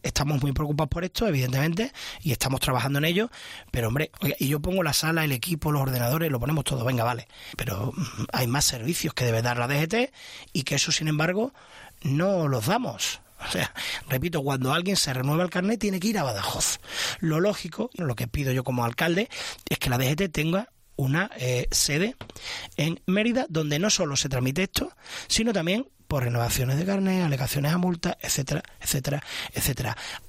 estamos muy preocupados por esto, evidentemente, y estamos trabajando en ello, pero hombre, oiga, y yo pongo la sala, el equipo, los ordenadores, lo ponemos todo, venga, vale, pero hay más servicios que debe dar la DGT y que eso, sin embargo, no los damos. O sea, repito, cuando alguien se renueva el carnet tiene que ir a Badajoz. Lo lógico, lo que pido yo como alcalde, es que la DGT tenga una sede en Mérida donde no solo se tramite esto, sino también por renovaciones de carnet, alegaciones a multas, etcétera, etcétera, etcétera.